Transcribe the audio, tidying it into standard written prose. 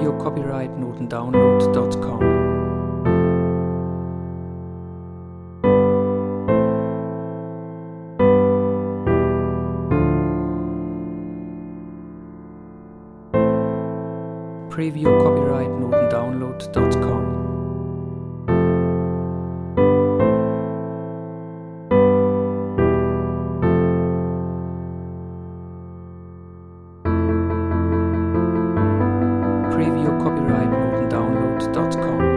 Preview Copyright Notendownload.com. Preview Copyright Notendownload.com. Preview Copyright Notendownload.com.